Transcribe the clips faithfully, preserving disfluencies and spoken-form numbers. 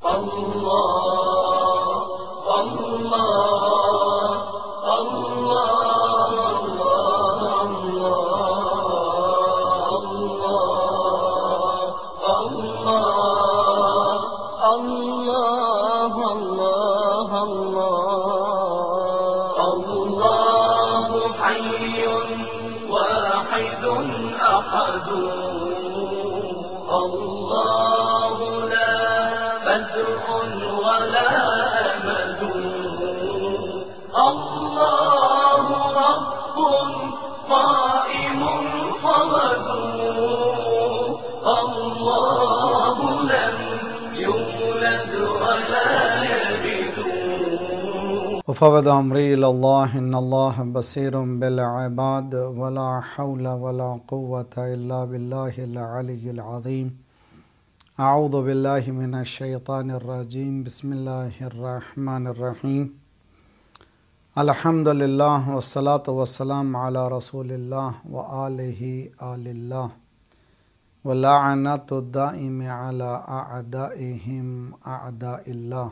وفوض أمري إلى الله إن الله بصير بالعباد ولا حول ولا قوة إلا بالله العلي العظيم. أعوذ بالله من الشيطان الرجيم. بسم الله الرحمن الرحيم. الحمد لله والصلاة والسلام على رسول الله وآله آل الله ولعنة الدائم على أعدائهم أعداء الله.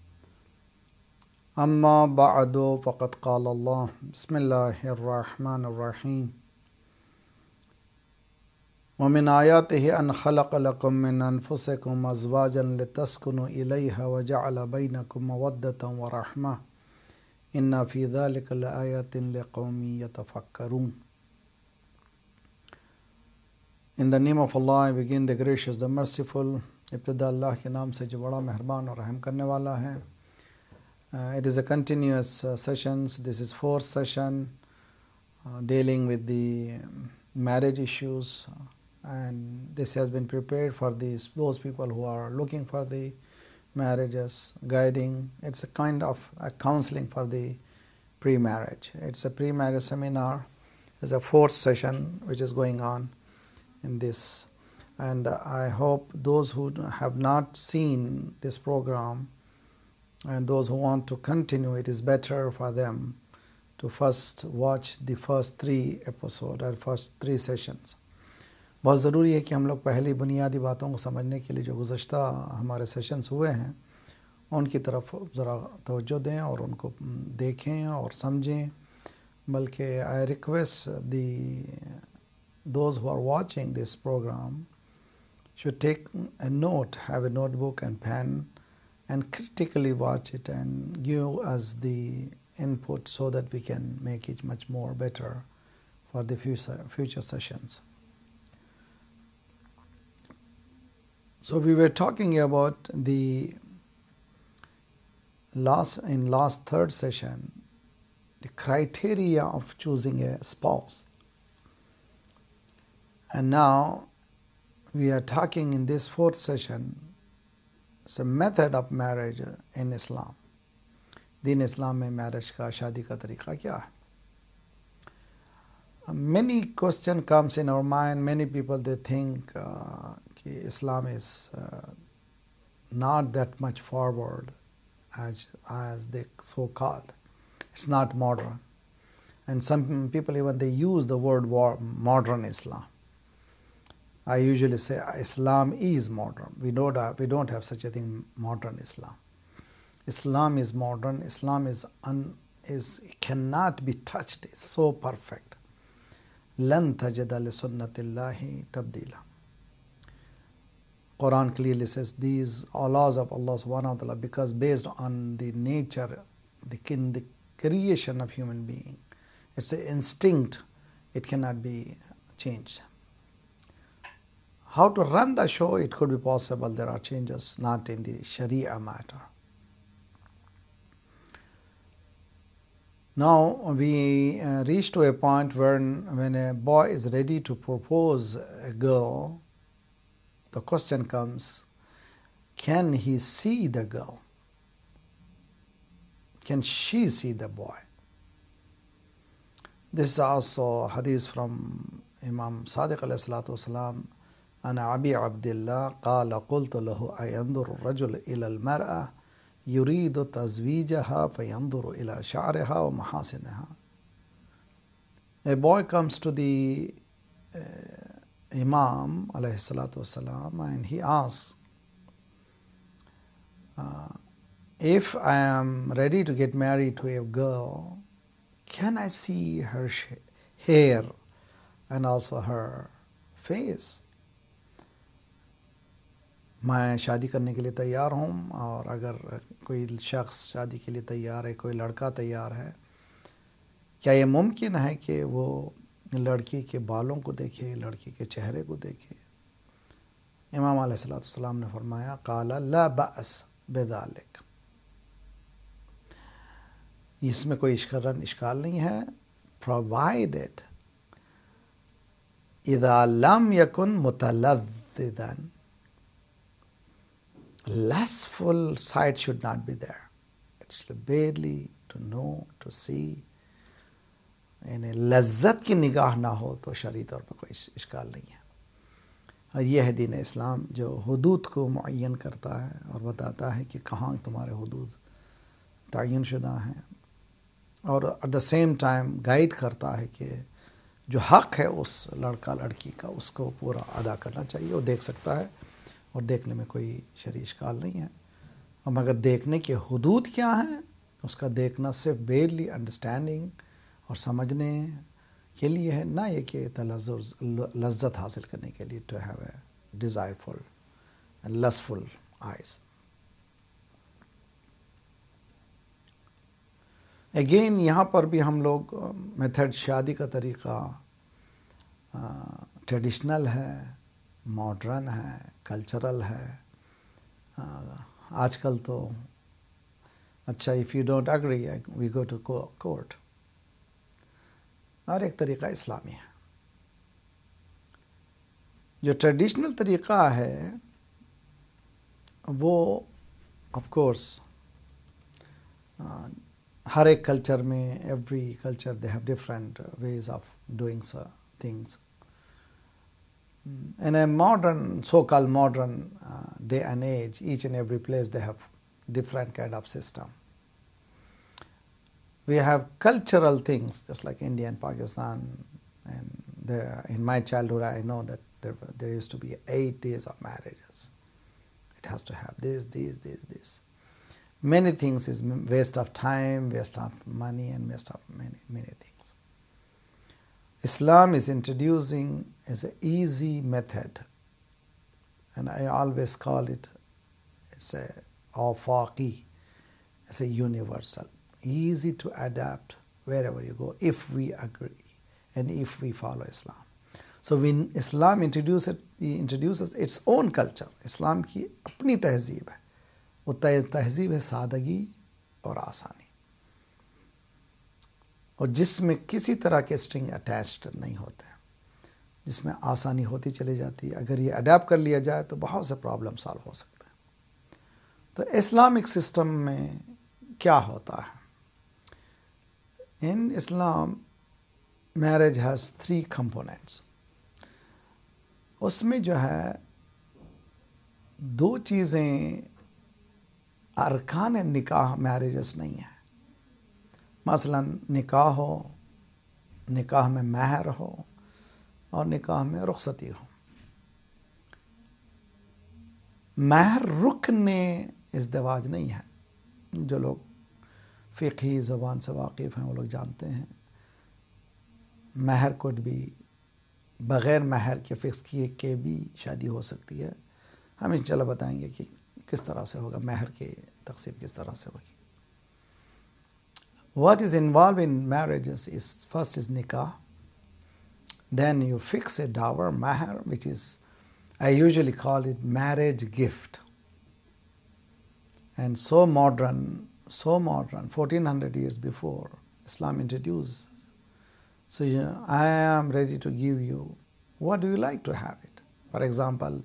أما بعد فقد قال الله بسم الله الرحمن الرحيم ومن آياته أن خلق لكم من أنفسكم أزواجا لتسكنوا إليها وجعل بينكم مودة ورحمة إن في ذلك لآيات لقوم يتفكرون. In the name of Allah I begin, the gracious, the merciful. इब्तिदा अल्लाह के नाम से जो बड़ा मेहरबान और रहम करने वाला है. Uh, it is a continuous uh, sessions. This is fourth session uh, dealing with the marriage issues, uh, and this has been prepared for these those people who are looking for the marriages, guiding. It's a kind of a counseling for the pre-marriage. It's a pre-marriage seminar. There's a fourth session which is going on in this, and uh, I hope those who have not seen this program and those who want to continue, it is better for them to first watch the first three episodes or first three sessions. बहुत ज़रूरी है कि हम लोग पहली बुनियादी बातों को समझने के लिए जो गुज़श्ता हमारे सेशंस हुए हैं उनकी तरफ ज़रा तवज्जो दें और उनको देखें और समझें. बल्कि I request the those who are watching this program should take a note, have a notebook and pen, and critically watch it and give us the input so that we can make it much more better for the future, future sessions. So we were talking about the last, in last third session, the criteria of choosing a spouse. And now we are talking in this fourth session, it's a method of marriage in Islam. Deen Islam mein marriage ka, shaadi ka tariqa kya hai? Many question comes in our mind. Many people they think uh, ki Islam is uh, not that much forward as as they so called. It's not modern, and some people even they use the word war, modern Islam. I usually say Islam is modern. We don't have, we don't have such a thing, modern Islam. Islam is modern. Islam is un, is cannot be touched. It's so perfect. لَن تَجِدَ لِسُنَّةِ اللَّهِ تَبْدِيلًا. Quran clearly says these are laws of Allah subhanahu wa ta'ala because based on the nature, the, kin, the creation of human being. It's an instinct. It cannot be changed. How to run the show, it could be possible. There are changes, not in the Sharia matter. Now we uh, reach to a point where when a boy is ready to propose a girl, the question comes, can he see the girl? Can she see the boy? This is also hadith from Imam Sadiq alayhi salatu wasalam. أنا أبي عبد الله قال قلت له أينظر الرجل إلى المرأة يريد تزويجها فينظر إلى شعرها ومحاسنها. A boy comes to the uh, Imam alayhi salatu wasalam and he asks, if I am ready to get married to a girl, can I see her hair and also her face? میں شادی کرنے کے لیے تیار ہوں، اور اگر کوئی شخص شادی کے لیے تیار ہے، کوئی لڑکا تیار ہے، کیا یہ ممکن ہے کہ وہ لڑکی کے بالوں کو دیکھے، لڑکی کے چہرے کو دیکھے؟ امام علیہ الصلوۃ والسلام نے فرمایا قال لا بأس بذلک، اس میں کوئی اشکال نہیں ہے، provided اذا لم يكن متلذذا، lustful sight should not be there. It's barely to know, to see. یعنی لذت کی نگاہ نہ ہو تو شرعی طور پر کوئی اشکال نہیں ہے. اور یہ ہے دین اسلام جو حدود کو معین کرتا ہے اور بتاتا ہے کہ کہاں تمہارے حدود تعین شدہ ہیں، اور at the same time guide کرتا ہے کہ جو حق ہے اس لڑکا لڑکی کا اس کو پورا ادا کرنا چاہیے. وہ دیکھ سکتا ہے اور دیکھنے میں کوئی شرعی اشکال نہیں ہے. اور مگر دیکھنے کے حدود کیا ہیں؟ اس کا دیکھنا صرف بیرلی انڈرسٹینڈنگ اور سمجھنے کے لیے ہے، نہ یہ کہ تلذذ لذت حاصل کرنے کے لیے، to have a desireful and lustful eyes. Again یہاں پر بھی ہم لوگ میتھڈ شادی کا طریقہ ٹریڈیشنل ہے، ماڈرن ہے، کلچرل ہے. آج کل تو اچھا if you don't agree we go to court, اور ایک طریقہ اسلامی ہے. جو ٹریڈیشنل طریقہ ہے وہ آف کورس ہر ایک کلچر میں، every culture they have different ways of doing things. In a modern, so-called modern uh, day and age, each and every place they have different kind of system. We have cultural things, just like India and Pakistan, and there, in my childhood I know that there, there used to be eight days of marriages. It has to have this, this, this, this. Many things is waste of time, waste of money, and waste of many, many things. Islam is introducing as an easy method, and I always call it, it's a afaqi, it's a universal, easy to adapt wherever you go if we agree and if we follow Islam. So when Islam introduces, he introduces its own culture. Islam کی اپنی تہذیب ہے، وہ تہذیب ہے سادگی اور آسانی، اور جس میں کسی طرح کے اسٹرنگ اٹیچڈ نہیں ہوتے، جس میں آسانی ہوتی چلی جاتی ہے. اگر یہ اڈیپٹ کر لیا جائے تو بہت سے پرابلم سالو ہو سکتے ہیں. تو اسلامک سسٹم میں کیا ہوتا ہے؟ In Islam marriage has three components. اس میں جو ہے دو چیزیں ارکان نکاح میرجز نہیں ہیں. مثلا نکاح ہو، نکاح میں مہر ہو، اور نکاح میں رخصتی ہو. مہر رکن ازدواج نہیں ہے. جو لوگ فقہی زبان سے واقف ہیں وہ لوگ جانتے ہیں مہر کو بھی بغیر مہر کے فکس کیے کے بھی شادی ہو سکتی ہے. ہم انشاءاللہ بتائیں گے کہ کس طرح سے ہوگا، مہر کی تقسیم کس طرح سے ہوگی. What is involved in marriages is first is nikah, then you fix a dower, mahar, which is, I usually call it marriage gift. And so modern, so modern, fourteen hundred years before Islam introduces. So you know, I am ready to give you, what do you like to have it? For example,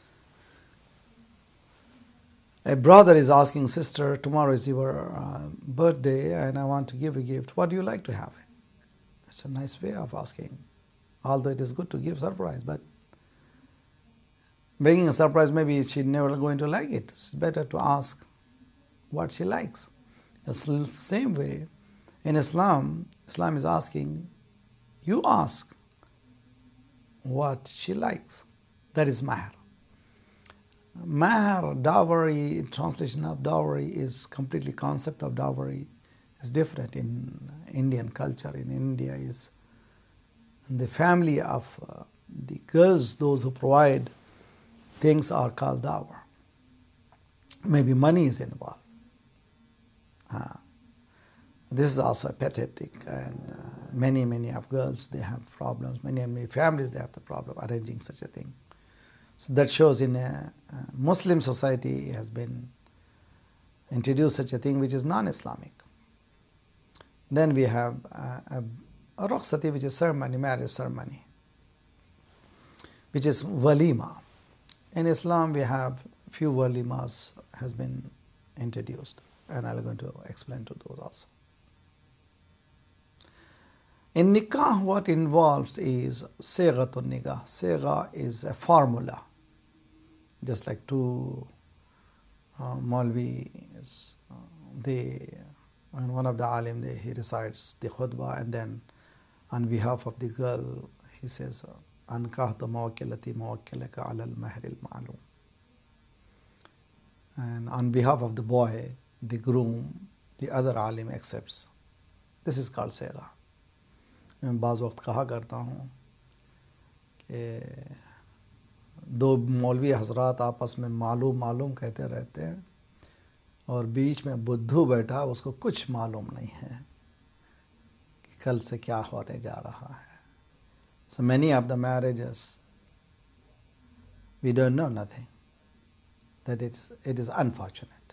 a brother is asking sister, tomorrow is your uh, birthday and I want to give a gift. What do you like to have? It's a nice way of asking. Although it is good to give surprise, but bringing a surprise, maybe she's never going to like it. It's better to ask what she likes. It's the same way in Islam, Islam is asking, you ask what she likes. That is mahar. Mahr, dowry, translation of dowry is completely concept of dowry is different in Indian culture. In India is the family of uh, the girls, those who provide things are called dower. Maybe money is involved. Uh, this is also pathetic, and uh, many, many of girls, they have problems. Many and many families, they have the problem arranging such a thing. So that shows in a, a Muslim society has been introduced such a thing which is non-Islamic. Then we have uh, a, a rukhsati, which is ceremony, marriage ceremony, which is walima. In Islam, we have few walimas has been introduced, and I'm going to explain to those also. In nikah, what involves is sighatun nikah. Sigha is a formula, just like two uh, Maulvis, uh, they, and one of the alim, they, he recites the khutbah, and then on behalf of the girl, he says, Ankahtu mawakilati mawakilaka ala al-mahr al-ma'lum. And on behalf of the boy, the groom, the other alim accepts. This is called sigha. मैं बाज़ वक्त कहा करता हूँ कि दो मौलवी हजरात आपस में मालूम मालूम कहते रहते हैं और बीच में बुद्धू बैठा, उसको कुछ मालूम नहीं है कि कल से क्या होने जा रहा है. So many of the marriages, we don't know nothing. That it is, it is unfortunate.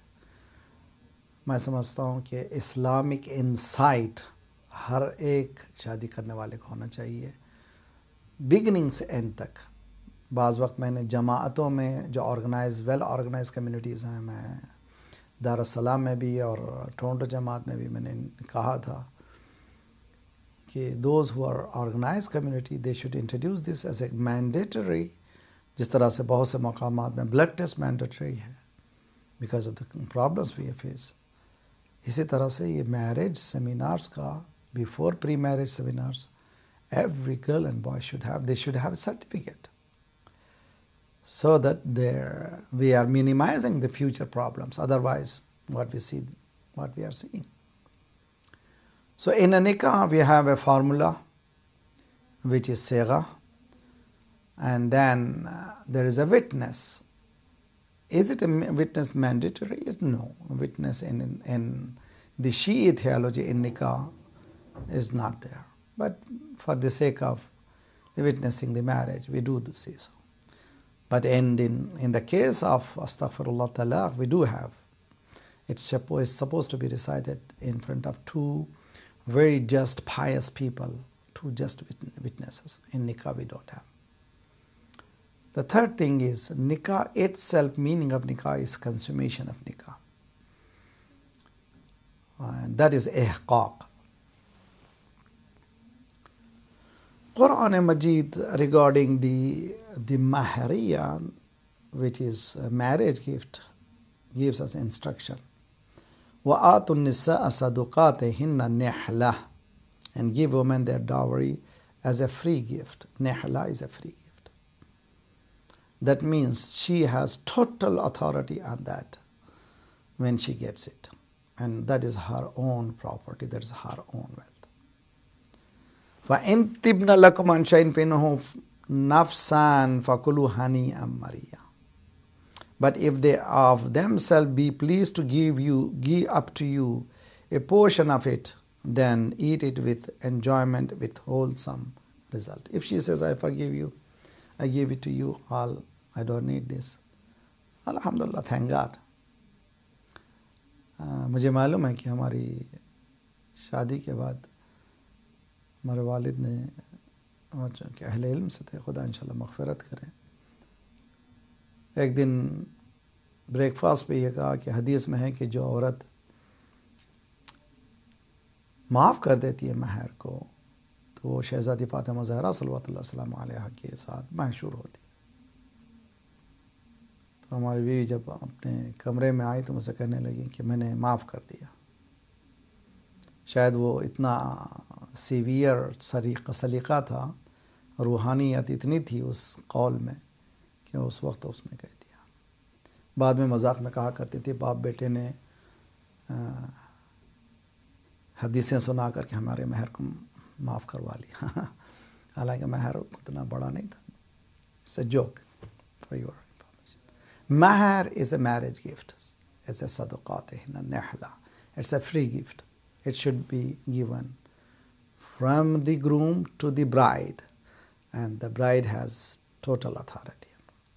मैं समझता हूँ कि इस्लामिक इंसाइट हर एक शादी करने वाले को होना चाहिए, बिगिनिंग से एंड तक. बाज़ वक्त मैंने जमाअतों में जो ऑर्गेनाइज वेल ऑर्गेनाइज कम्युनिटीज़ हैं, मैं दारुस्सलाम में भी और टोरंटो जमात में भी मैंने कहा था कि those who are organise community, they should introduce this as a mandatory. जिस तरह से बहुत से मकामात में ब्लड टेस्ट मैंडेटरी है because of the problems we face, इसी तरह से ये मैरिज सेमिनार्स का, before pre-marriage seminars, every girl and boy should have, they should have a certificate, so that we are minimizing the future problems. Otherwise, what we see, what we are seeing. So in a nikah, we have a formula, which is sigha, and then uh, there is a witness. Is it a witness mandatory? No. Witness in, in, in the Shi'i theology in nikah is not there. But for the sake of the witnessing the marriage, we do say so. But in, in, in the case of astaghfirullah talaq, we do have. It's supposed, supposed to be recited in front of two very just, pious people, two just witnesses. In nikah, we don't have. The third thing is nikah itself, meaning of nikah is consummation of nikah. And that is ihqaq. Quran Majid regarding the, the mahariya, which is a marriage gift, gives us instruction. وَآتُوا النِّسَاءَ صَدُقَاتِهِنَّ نِحْلَةً, and give women their dowry as a free gift. Nihla is a free gift. That means she has total authority on that when she gets it. And that is her own property, that is her own wealth. فَإِن تِبْنَ لَكُمْ عَنْ شَيْءٍ فَإِنَّهُ نَفْسًا فَكُلُوا هَنِيئًا مَرِيًّا. But if they of themselves be pleased to give you, give up to you a portion of it, then eat it with enjoyment, with wholesome result. If she says, I forgive you, I give it to you all, I don't need this, Alhamdulillah, thank God. uh, मुझे मालूम है कि हमारी शादी के बाद हमारे वालिद ने, कि अहले इल्म से थे, खुदा इंशाल्लाह मग़फ़िरत करें, एक दिन ब्रेकफास्ट पे ये कहा कि हदीस में है कि जो औरत माफ़ कर देती है महर को, तो वो शहज़ादी फ़ातिमा ज़हरा सल्लल्लाहु अलैहि वसल्लम के साथ महशूर होती। तो हमारी बीवी जब अपने कमरे में आई तो मुझसे कहने लगी कि मैंने माफ़ कर दिया। शायद वो इतना सीवियर सलीक़ा था, रूहानियत इतनी थी उस कौल में कि उस वक्त उसने कह दिया। बाद में मजाक में कहा करती थी बाप बेटे ने हदीसें सुना करके हमारे महर को माफ़ करवा लिया। हालांकि महर उतना बड़ा नहीं था। It's a joke for your information. Mehr is a marriage gift, it's a सदक़ातिहिन नहला, it's a free gift. It should be given from the groom to the bride, and the bride has total authority.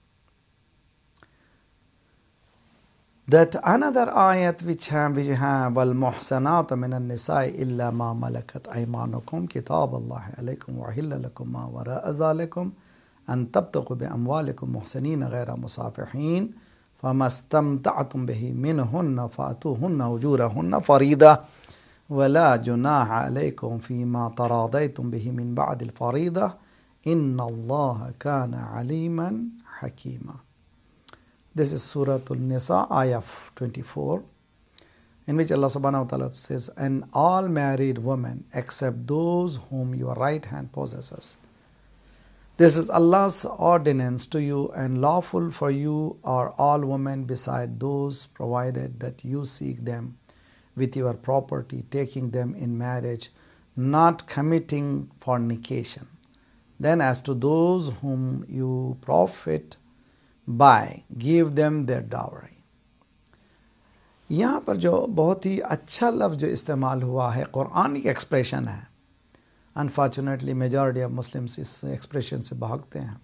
That another ayat which have, we have, وَالْمُحْسَنَاتُ مِنَ النِّسَاءِ إِلَّا مَا مَلَكَتْ أَيْمَانُكُمْ كِتَابَ اللَّهِ عَلَيْكُمْ وَأُحِلَّ لَكُمْ مَا وَرَاءَ ذَلِكُمْ أَن تَبْتَغُوا بِأَمْوَالِكُمْ مُحْسِنِينَ غَيْرَ مُسَافِحِينَ فَمَا اسْتَمْتَعْتُمْ بِهِ مِنْهُنَّ فَآتُوهُنَّ أُجُورَهُنَّ فَرِيضَةً ولا جناح عليكم فيما تراضيتم به من بعد الفريضة إن الله كان عليما حكيما. This is Surah Al-Nisa, ayah twenty-four, in which Allah subhanahu wa ta'ala says, and all married women except those whom your right hand possesses. This is Allah's ordinance to you, and lawful for you are all women beside those, provided that you seek them with your property, taking them in marriage, not committing fornication. Then as to those whom you profit by, give them their dowry. यहाँ पर जो बहुत ही अच्छा लफ्ज़ जो इस्तेमाल हुआ है, कुरानिक एक्सप्रेशन है. अनफॉर्चुनेटली मेजॉरिटी ऑफ मुस्लिम्स इस एक्सप्रेशन से भागते हैं.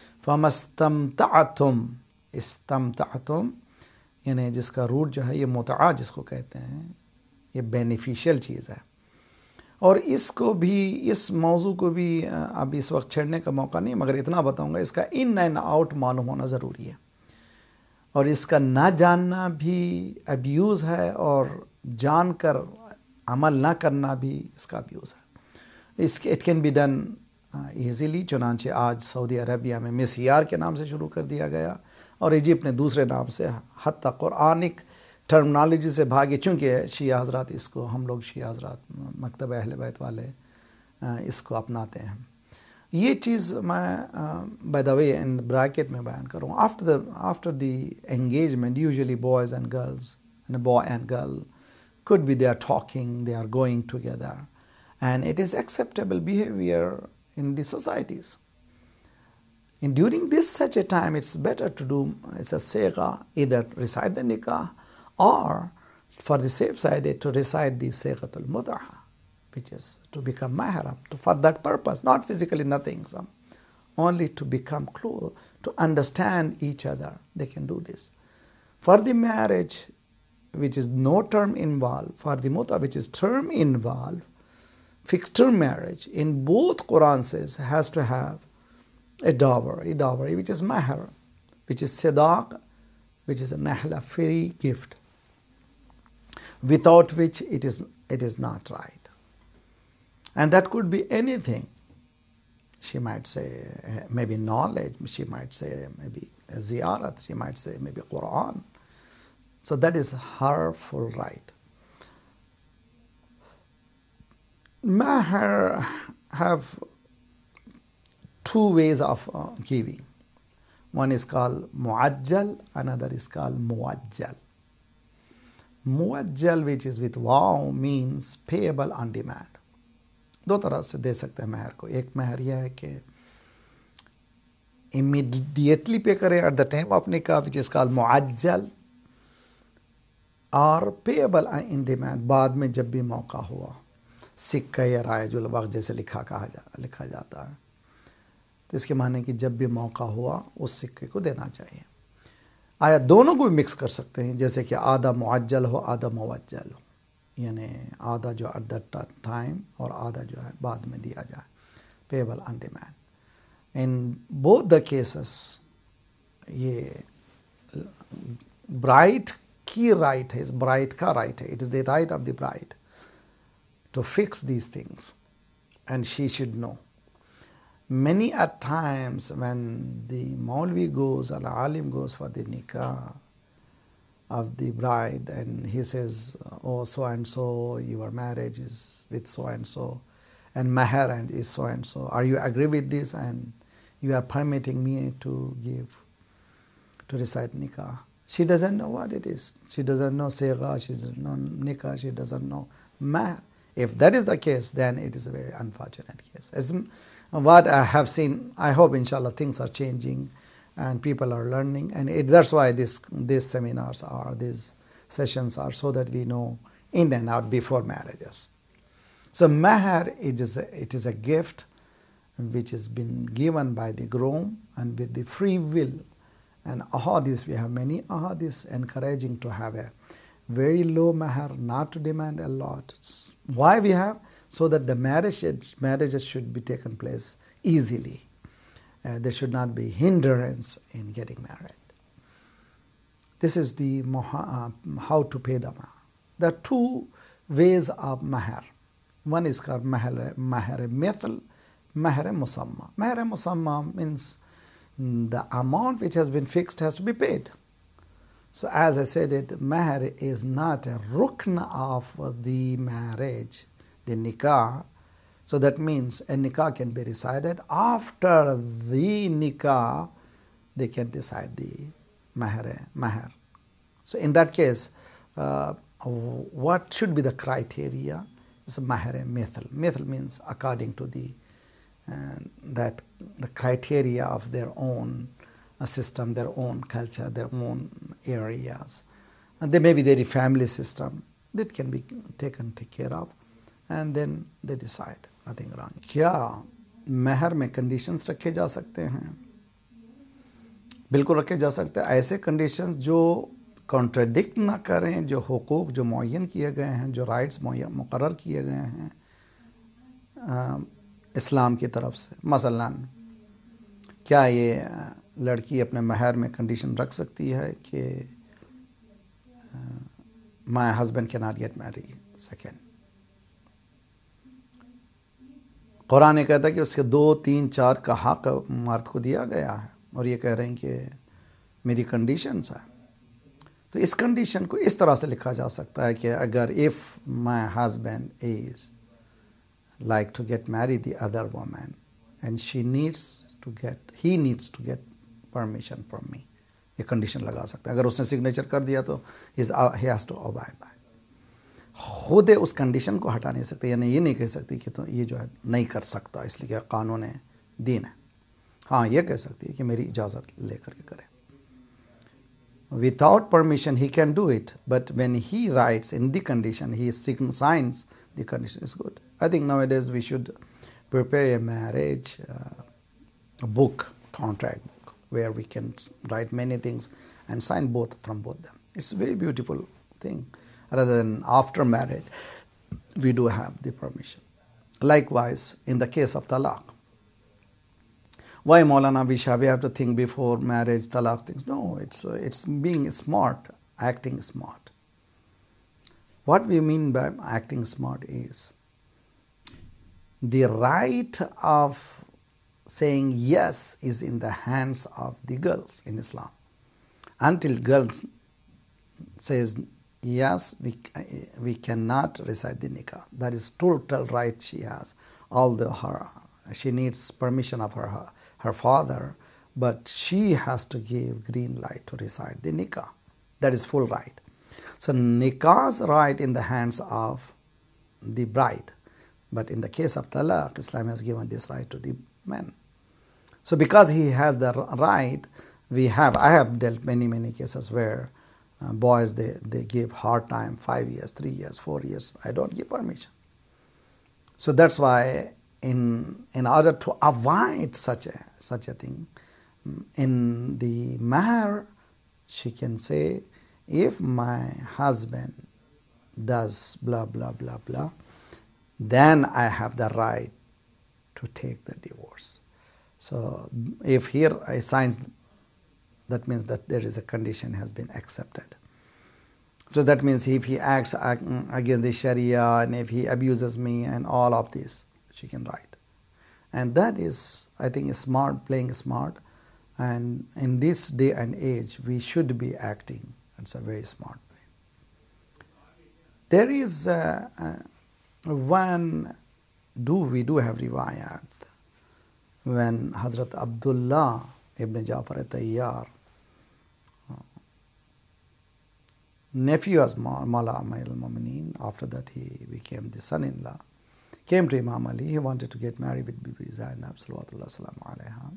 फमस्तमतअतुम, इस्तमतअतुम यानी जिसका रूट जो है ये मुतआ जिसको कहते हैं, ये बेनिफिशियल चीज़ है. और इसको भी, इस मौजू को भी अब इस वक्त छेड़ने का मौका नहीं, मगर इतना बताऊंगा, इसका इन एंड आउट मालूम होना ज़रूरी है. और इसका ना जानना भी अब्यूज़ है, और जानकर अमल ना करना भी इसका अब्यूज़ है. इसके it can be done easily. चुनांचे आज सऊदी अरबिया में मिसियार के नाम से शुरू कर दिया गया, और इजिप्ट ने दूसरे नाम से, हत्ता कुरानिक टर्मिनोलॉजी से भागे, चूँकि शिया हज़रात इसको, हम लोग शिया हज़रात मकतब अहले बैत वाले इसको अपनाते हैं. ये चीज़ मैं by the way in bracket में बयान करूँ. After the after the engagement usually boys and girls and boy and girl could be they are talking, they are going together, and it is acceptable behavior in the societies. And during this such a time, it's better to do, it's a sigha, either recite the nikah, or for the safe side to recite the sighatul mutaha, which is to become mahram, to, for that purpose, not physically, nothing, some, only to become close, to understand each other. They can do this. For the marriage, which is no term involved, for the muta, which is term involved, fixed term marriage, in both Quran says, has to have a dowry, a dowry which is mahar, which is sadaq, which is a nahla, free gift, without which it is, it is not right. And that could be anything. She might say maybe knowledge, she might say maybe a ziyarat, she might say maybe Quran. So that is her full right. Mahar have two ways of uh, giving. One is called muajjal, another is called muajjal. Muajjal, which is with waw, means payable on demand. दो तरह से दे सकते हैं महर को. एक महर यह है कि immediately पे करें at the time of nikah, which is called muajjal, और पेएबल इन डिमांड, बाद में जब भी मौका हुआ, सिक्का या रायजुल वक्त जैसे लिखा कहा जा लिखा जाता है. तो इसके माने कि जब भी मौका हुआ उस सिक्के को देना चाहिए. आया दोनों को भी मिक्स कर सकते हैं, जैसे कि आधा मुअज्जल हो, आधा मुवज्जल हो, यानी आधा जो एट दैट टाइम और आधा जो है बाद में दिया जाए, payable on demand. In both the cases ये ब्राइड की राइट है, इस ब्राइड का राइट है. It is the right of the bride to fix these things, and she should know. Many at times when the Maulvi goes or the Alim goes for the nikah of the bride, and he says, oh, so and so, your marriage is with so and so, and mahar and is so and so, are you agree with this, and you are permitting me to give, to recite nikah? She doesn't know what it is. She doesn't know Sega, she doesn't know Nikah, she doesn't know Mahr. If that is the case, then it is a very unfortunate case. As what I have seen, I hope inshallah things are changing and people are learning, and it, that's why this, these seminars are, these sessions are, so that we know in and out before marriages. So Mahr, it is a, it is a gift which has been given by the groom and with the free will. And ahadith, we have many ahadith encouraging to have a very low mahr, not to demand a lot. Why we have? So that the marriage, marriages should be taken place easily. Uh, there should not be hindrance in getting married. This is the uh, how to pay the mahr. There are two ways of mahr. One is called mahr mahr mithl, mahr musamma. Mahr musamma means the amount which has been fixed has to be paid. So as I said, it mahr is not a rukn of the marriage, the nikah. So that means a nikah can be decided. After the nikah, they can decide the mahr. mahr. So in that case, uh, what should be the criteria? It's mahr mithl. Mithl means according to the uh, that the criteria of their own uh, system, their own culture, their own areas. And there may be their family system that can be taken take care of, and then they decide. Nothing wrong. क्या महर में conditions रखे जा सकते हैं? बिल्कुल रखे जा सकते हैं. ऐसे कंडीशंस जो कॉन्ट्रडिक्ट ना करें, जो हुकूक जो मुअय्यन किए गए हैं, जो राइट्स मुकर्रर किए गए हैं इस्लाम की तरफ से. मसलन क्या ये लड़की अपने महर में कंडीशन रख सकती है कि my husband can not get married second? Quran ने कहता है कि उसके दो तीन चार का हक मर्द को दिया गया है, और ये कह रहे हैं कि मेरी कंडीशंस है. तो इस कंडीशन को इस तरह से लिखा जा सकता है कि अगर if my husband is like to get married the other woman and she needs to get he needs to get permission from me, ये कंडीशन लगा सकता है. अगर उसने सिग्नेचर कर दिया तो he has to abide by. खुद उस कंडीशन को हटा नहीं सकते, यानी ये नहीं कह सकती कि तो ये जो है नहीं कर सकता इसलिए कि कानून दीन है. हाँ, ये कह सकती है कि मेरी इजाज़त लेकर के करे. Without permission he can do it, but when he writes in the condition, he signs the condition is good. I think nowadays we should prepare a marriage uh, a book, contract book, where we can write many things and sign both from both them. It's a very beautiful thing. Rather than after marriage, we do have the permission. Likewise, in the case of talaq. Why Maulana Visha, we have to think before marriage, talaq things? No, it's, uh, it's being smart, acting smart. What we mean by acting smart is the right of saying yes is in the hands of the girls in Islam. Until girls says yes, we, we cannot recite the nikah. That is total right she has. Although her, she needs permission of her, her, her father, but she has to give green light to recite the nikah. That is full right. So nikah's right in the hands of the bride. But in the case of talaq, Islam has given this right to the man. So because he has the right, we have, I have dealt many, many cases where uh, boys, they, they give hard time, five years, three years, four years, I don't give permission. So that's why in, in order to avoid such a, such a thing, in the mahr, she can say, if my husband does blah, blah, blah, blah, then I have the right to take the divorce. So if here I signs, that means that there is a condition has been accepted. So that means if he acts against the Sharia and if he abuses me and all of this, she can write. And that is, I think, smart, playing smart. And in this day and age, we should be acting. It's a very smart way. There is uh, uh, one, do we do have riwayat, when Hazrat Abdullah ibn Ja'far al-Tayyar, nephew as Mawla Amir al-Mu'mineen. After that he became the son-in-law. Came to Imam Ali. He wanted to get married with Bibi Zainab salawatullah salamu alayha.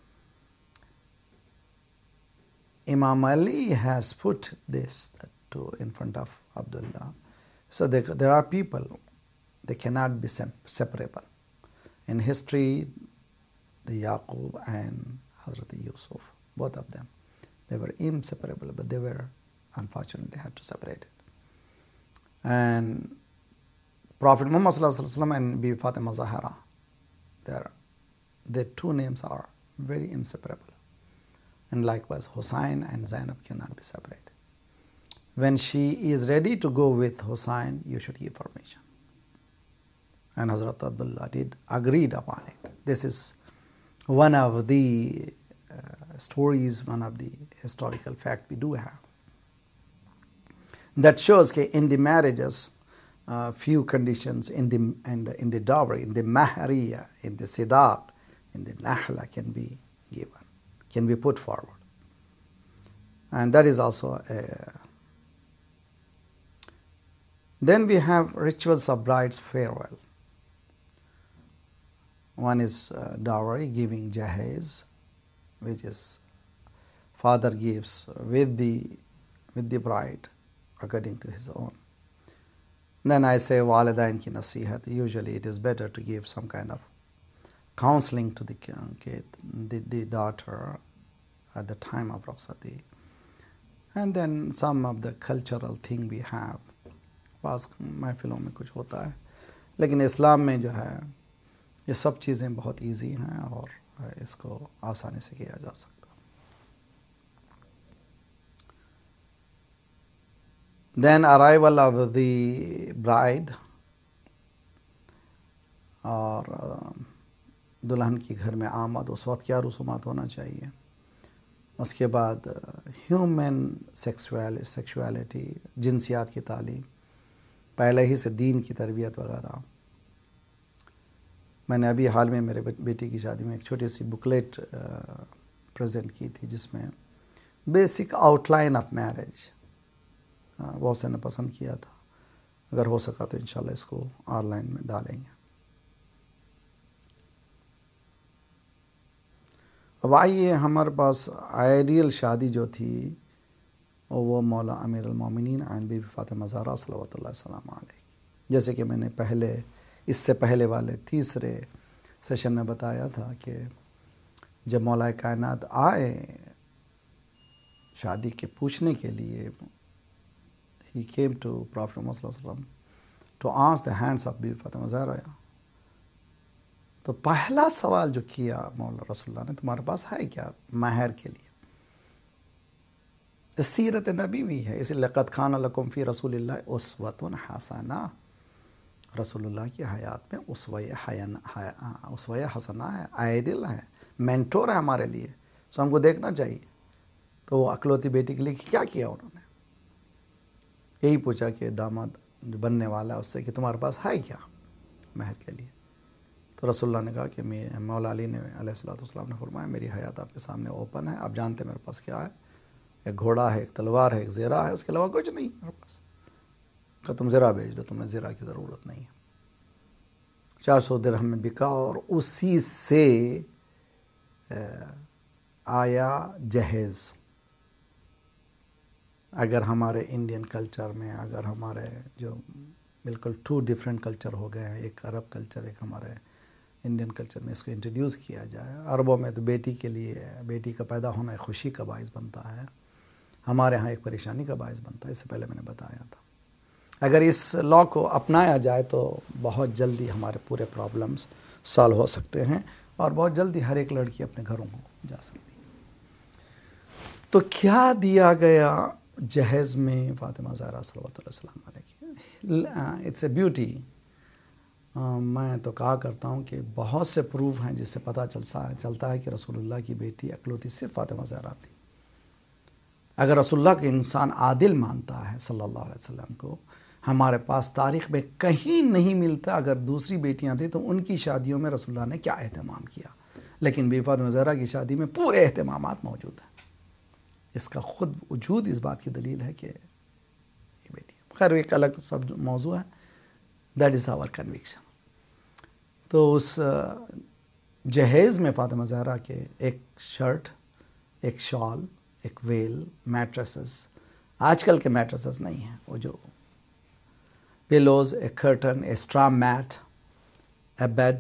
Imam Ali has put this to in front of Abdullah. So there, there are people, they cannot be separable. In history, the Yaqub and Hazrat Yusuf, both of them, they were inseparable, but they were unfortunately had to separate it. And Prophet Muhammad sallallahu alaihi wasallam and Bibi Fatima Zahra, their their two names are very inseparable. And likewise, Hussein and Zainab cannot be separated. When she is ready to go with Hussein, you should give permission. And Hazrat Abdullah did agreed upon it. This is one of the uh, stories, one of the historical fact we do have. That shows that in the marriages, uh, few conditions in the, in the in the dowry, in the mahariya, in the sidaq, in the nahla can be given, can be put forward. And that is also a. Then we have rituals of bride's farewell. One is uh, dowry, giving jahez, which is father gives with the with the bride according to his own. Then I say walidain ki nasihat. Usually it is better to give some kind of counseling to the kid, the, the daughter at the time of rukhsati. And then some of the cultural thing we have. بعض محفلوں میں کچھ ہوتا ہے لیکن اسلام میں جو ہے یہ سب چیزیں بہت ایزی ہیں اور اس کو آسانی سے کیا جا سکتا. Then arrival of the bride اور دلہن کی گھر میں آمد اس وقت کیا رسومات ہونا چاہیے. اس کے بعد ہیومن سیکسویل سیکشولیٹی جنسیات کی تعلیم پہلے ہی سے دین کی تربیت وغیرہ. میں نے ابھی حال میں میرے بیٹی کی شادی میں ایک چھوٹی سی بکلیٹ پریزنٹ کی تھی جس میں basic outline of marriage بہت سے نے پسند کیا تھا. اگر ہو سکا تو انشاءاللہ اس کو آن لائن میں ڈالیں گے. اب آئیے ہمارے پاس آئیڈیل شادی جو تھی وہ مولا امیر المومنین عین بی بی فاطمہ زہرا صلوات اللہ السلام علیہ. جیسے کہ میں نے پہلے اس سے پہلے والے تیسرے سیشن میں بتایا تھا کہ جب مولا کائنات آئے شادی کے پوچھنے کے لیے, he came to Prophet Muhammad صلی اللہ علیہ وسلم to ask the hands of Bibi Fatima Zahra. تو پہلا سوال جو کیا مولا رسول اللہ نے, تمہارے پاس ہے کیا مہر کے لیے؟ سیرت نبی بھی ہے, اس لیے لقد کان لکم فی رسول اللہ اسوۃ حسنہ. رسول اللہ کی حیات میں اسوہ اسوہ حسنہ ہے, آئیڈل ہے, مینٹور ہے ہمارے لیے, سو ہم کو دیکھنا چاہیے. تو وہ اکلوتی بیٹی کے لیے کیا کیا انہوں نے؟ یہی پوچھا کہ داماد بننے والا ہے اس سے کہ تمہارے پاس ہے کیا مہر کے لیے؟ تو رسول اللہ نے کہا کہ میں مولا علی نے علیہ الصلوۃ والسلام نے فرمایا میری حیات آپ کے سامنے اوپن ہے, آپ جانتے ہیں میرے پاس کیا ہے, ایک گھوڑا ہے, ایک تلوار ہے, ایک زیرہ ہے, اس کے علاوہ کچھ نہیں میرے پاس. کہ تم زیرہ بیچ دو, تمہیں زیرہ کی ضرورت نہیں ہے. چار سو درہم میں بکا اور اسی سے آیا جہیز. اگر ہمارے انڈین کلچر میں, اگر ہمارے جو بالکل ٹو ڈیفرنٹ کلچر ہو گئے ہیں, ایک عرب کلچر ایک ہمارے انڈین کلچر میں, اس کو انٹروڈیوس کیا جائے. عربوں میں تو بیٹی کے لیے بیٹی کا پیدا ہونا ایک خوشی کا باعث بنتا ہے, ہمارے ہاں ایک پریشانی کا باعث بنتا ہے. اس سے پہلے میں نے بتایا تھا. اگر اس لا کو اپنایا جائے تو بہت جلدی ہمارے پورے پرابلمس سالو ہو سکتے ہیں اور بہت جلدی ہر ایک لڑکی اپنے گھروں کو جا سکتی ہے. تو کیا دیا گیا جہیز میں فاطمہ زہرا صلوات اللہ السلام علیہ کی؟ It's a beauty. میں تو کہا کرتا ہوں کہ بہت سے پروف ہیں جس سے پتہ چلتا ہے چلتا ہے کہ رسول اللہ کی بیٹی اکلوتی صرف فاطمہ زہرا تھی. اگر رسول اللہ کے انسان عادل مانتا ہے صلی اللہ علیہ وسلم کو, ہمارے پاس تاریخ میں کہیں نہیں ملتا اگر دوسری بیٹیاں تھیں تو ان کی شادیوں میں رسول اللہ نے کیا اہتمام کیا. لیکن بی بی فاطمہ زہرا کی شادی میں پورے اہتمامات موجود ہیں. اس کا خود وجود اس بات کی دلیل ہے کہ خیر ایک الگ سب موضوع ہے. That is our conviction. تو اس جہیز میں فاطمہ زہرا کے ایک شرٹ، ایک شال، ایک ویل، میٹریسز، آج کل کے میٹریسز نہیں ہیں، وہ جو pillows, a curtain, a straw mat, a bed,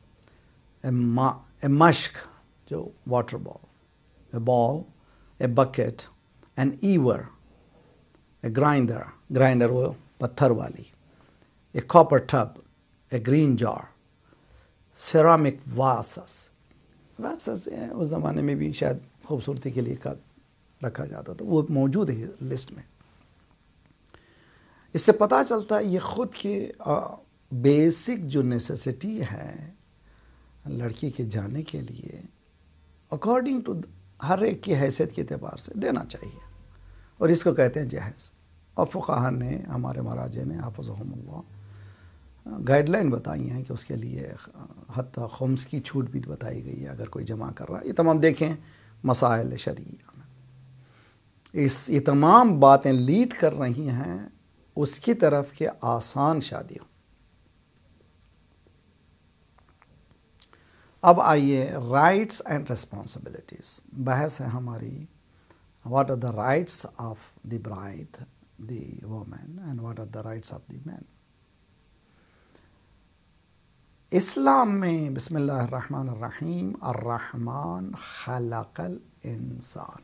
a مشک جو water ball, a ball, a bucket, an ewer, a grinder, grinder وہ پتھر والی، a copper tub, a green jar, ceramic vases. Vases اس زمانے میں بھی شاید خوبصورتی کے لیے رکھا جاتا تھا، وہ موجود ہے لسٹ میں. اس سے پتہ چلتا ہے یہ خود کے بیسک جو نیسیسٹی ہے لڑکی کے جانے کے لیے اکارڈنگ ٹو ہر ایک کی حیثیت کے اعتبار سے دینا چاہیے، اور اس کو کہتے ہیں جہیز. اور فقہا نے، ہمارے مراجع نے حفظہم اللہ گائیڈ لائن بتائی ہیں کہ اس کے لیے حتی خمس کی چھوٹ بھی بتائی گئی ہے اگر کوئی جمع کر رہا ہے. یہ تمام دیکھیں مسائل شرعیہ میں، اس یہ تمام باتیں لیڈ کر رہی ہیں اس کی طرف کہ آسان شادی ہو. اب آئیے رائٹس اینڈ ریسپانسبلٹیز. بحث ہے ہماری what are the rights of the bride, the woman, and what are the rights of the man. Islam میں بسم اللہ الرحمن الرحیم، الرحمن خلق الانسان.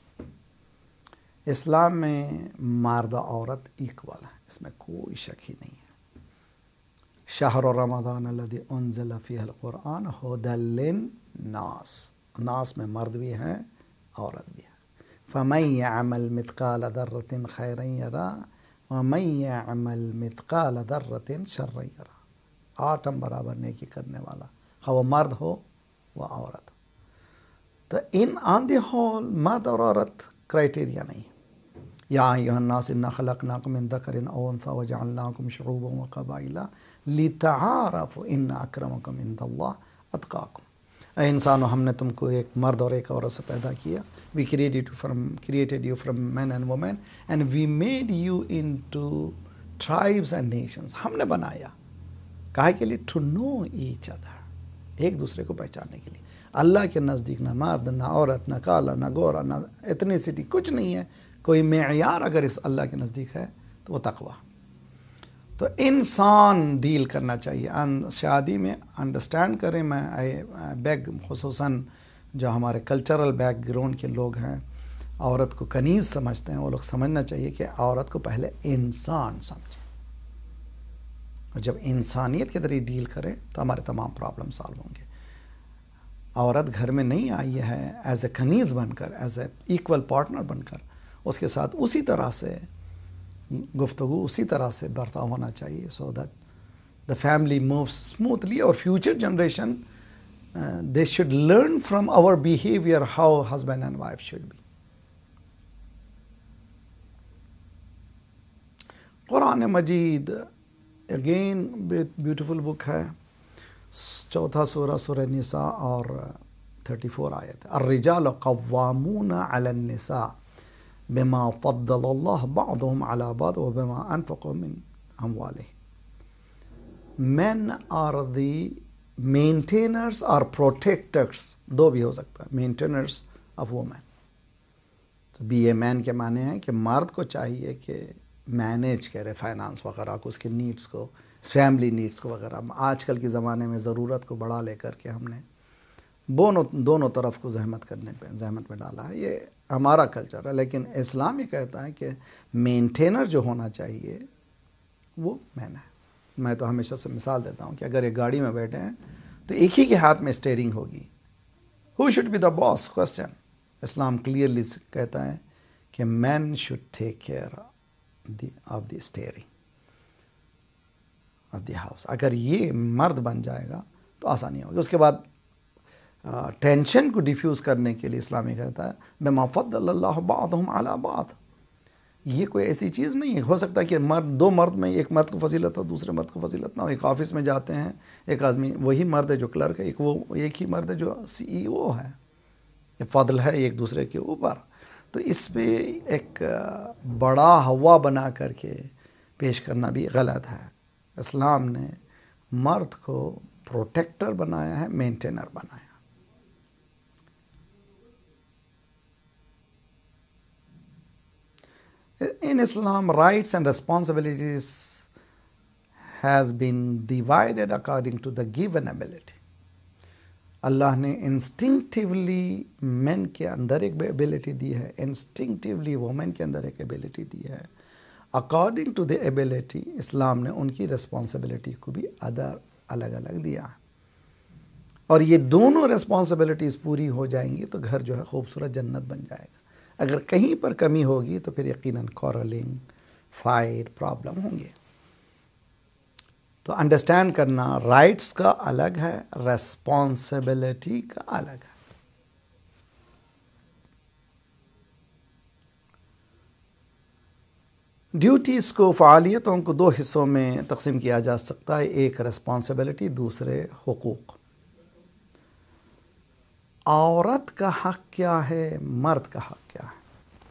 اسلام میں مرد عورت ایکول ہے، اس میں کوئی شک ہی نہیں ہے. شہر رمضان الذی انزل فیہ القرآن ھدی للناس، ناس میں مرد بھی ہے عورت بھی ہے. فمن یعمل مثقال ذرۃ خیرا یرہ ومن یعمل مثقال ذرۃ شرا یرہ. آٹم برابر نیکی کرنے والا، خواہ وہ مرد ہو وہ عورت ہو. تو ان آن دی ہول مرد اور عورت کرائٹیریا نہیں. یا ایھا الناس انا خلقناکم من ذکر او انثی وجعلناکم شعوبا وقبائل لتعارفوا ان اکرمکم عند اللہ اتقاکم. اے انسانو، ہم نے تم کو ایک مرد اور ایک عورت سے پیدا کیا. We created you from created you from men and women and we made you into tribes and nations. ہم نے بنایا کہا کے لیے ٹو نو ایچ ادر، ایک دوسرے کو پہچاننے کے لیے. اللہ کے نزدیک نہ مرد نہ عورت نہ کالا نہ گورا نہ ایتھنیسٹی کچھ نہیں ہے. کوئی معیار اگر اس اللہ کے نزدیک ہے تو وہ تقویٰ. تو انسان ڈیل کرنا چاہیے شادی میں. انڈرسٹینڈ کریں، میں بیگ خصوصاً جو ہمارے کلچرل بیک گراؤنڈ کے لوگ ہیں عورت کو کنیز سمجھتے ہیں، وہ لوگ سمجھنا چاہیے کہ عورت کو پہلے انسان سمجھیں، اور جب انسانیت کے ذریعے ڈیل کریں تو ہمارے تمام پرابلم سالو ہوں گے. عورت گھر میں نہیں آئی ہے ایز اے کنیز بن کر، ایز اے ایکول پارٹنر بن کر. اس کے ساتھ اسی طرح سے گفتگو، اسی طرح سے برتاؤ ہونا چاہیے so that the family moves smoothly. اور future generation they should learn from our behaviour how husband and wife should be. Quran Majeed again beautiful book ہے. چوتھا سورہ سورہ نساء اور تھرٹی فور آیت. الرجال قوامون علی النساء بما فضل اللہ بعضهم علی بعض وبما انفقوا من اموالهم. Men are the maintainers or protectors، دو بھی ہو سکتا ہے، maintainers of women. تو بی اے مین کے معنی ہے کہ مرد کو چاہیے کہ مینیج کرے فائنانس وغیرہ کو، اس کے نیڈس کو، فیملی نیڈس کو وغیرہ. آج کل کے زمانے میں ضرورت کو بڑھا لے کر کے ہم نے دونوں دونوں طرف کو زحمت کرنے پہ زحمت میں ڈالا ہے. یہ ہمارا کلچر ہے، لیکن اسلام یہ کہتا ہے کہ مینٹینر جو ہونا چاہیے وہ مین ہے. میں تو ہمیشہ سے مثال دیتا ہوں کہ اگر ایک گاڑی میں بیٹھے ہیں تو ایک ہی کے ہاتھ میں اسٹیئرنگ ہوگی. Who should be the boss? Question. Islam clearly کہتا ہے کہ man should take care the of the steering of the house. اگر یہ مرد بن جائے گا تو آسانی ہوگی. اس کے بعد ٹینشن کو ڈیفیوز کرنے کے لیے اسلامی کہتا ہے بما فضل اللہ بعضهم علی بعض. یہ کوئی ایسی چیز نہیں ہے. ہو سکتا ہے کہ مرد دو مرد میں ایک مرد کو فضیلت ہو، دوسرے مرد کو فضیلت نہ ہو. ایک آفس میں جاتے ہیں، ایک آدمی وہی مرد ہے جو کلرک ہے، ایک وہ ایک ہی مرد ہے جو سی ای او ہے. یہ فضل ہے ایک دوسرے کے اوپر. تو اس پہ ایک بڑا ہوا بنا کر کے پیش کرنا بھی غلط ہے. اسلام نے مرد کو پروٹیکٹر بنایا ہے, مینٹینر بنایا. In Islam, rights and responsibilities has been divided according to the given ability. اللہ نے انسٹنکٹیولی مین کے اندر ایک ایبلٹی دی ہے, انسٹنکٹیولی وومن کے اندر ایک ایبلٹی دی ہے. According to the ability Islam نے ان کی رسپانسبلٹی کو بھی ادر الگ الگ دیا ہے. اور یہ دونوں رسپانسبلٹیز پوری ہو جائیں گی تو گھر جو ہے خوبصورت جنت بن جائے گا. اگر کہیں پر کمی ہوگی تو پھر یقیناً کورلنگ, فائٹ, پرابلم ہوں گے. تو انڈرسٹینڈ کرنا, رائٹس کا الگ ہے, ریسپانسبلٹی کا الگ ہے. ڈیوٹیز کو, فعالیتوں کو دو حصوں میں تقسیم کیا جا سکتا ہے. ایک ریسپانسبلٹی, دوسرے حقوق. عورت کا حق کیا ہے, مرد کا حق کیا ہے؟